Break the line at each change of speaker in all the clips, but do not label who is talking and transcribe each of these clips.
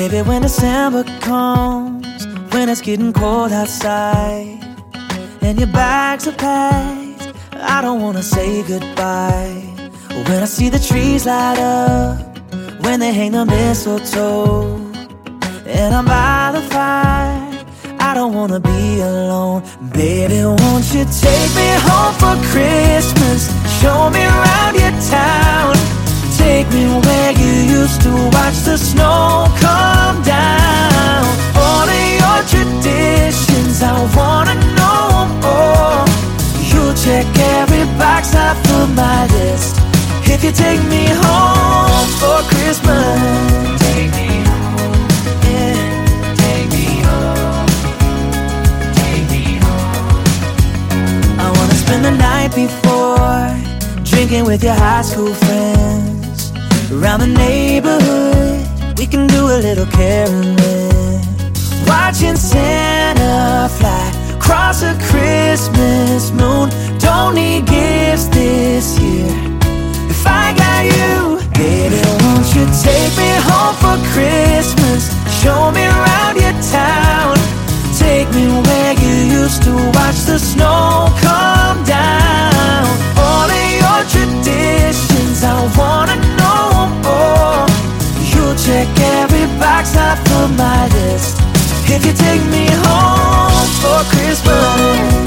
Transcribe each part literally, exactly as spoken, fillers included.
Baby, when December comes, when it's getting cold outside and your bags are packed, I don't wanna say goodbye. When I see the trees light up, when they hang the mistletoe, and I'm by the fire, I don't wanna be alone. Baby, won't you take me home for Christmas? Show me around your town. Take me where you used to watch the snow come down. All of your traditions, I wanna know more. You'll check every box off of my list if you take me home for Christmas. Take me home, yeah. Take me home, take me home. I wanna spend the night before, drinking with your high school friends. Around the neighborhood, we can do a little caroling, watching Santa fly across a Christmas moon. Don't need gifts this year if I got you. Baby, won't you take me home for Christmas? Show me around your town. Take me where you used to watch the snow come down. All of your traditions, I wanna know more. You'll check every box off of my list if you take me home for Christmas.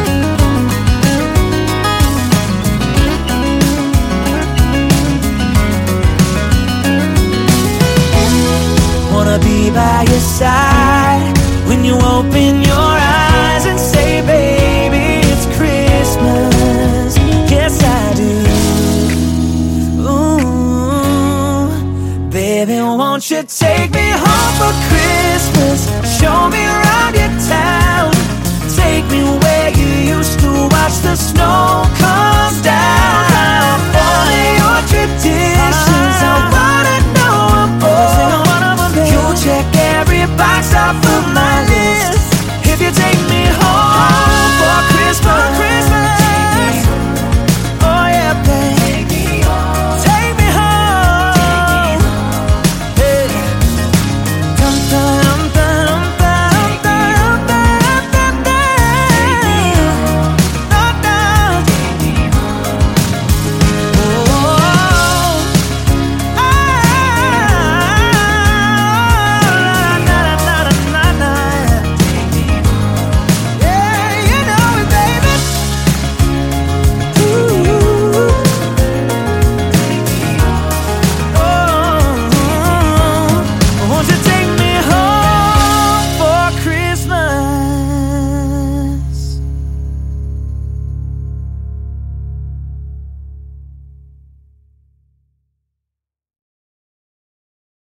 Wanna be by your side when you open your eyes and say, baby, it's Christmas. Yes, I do. Ooh, baby, won't you take me home for Christmas?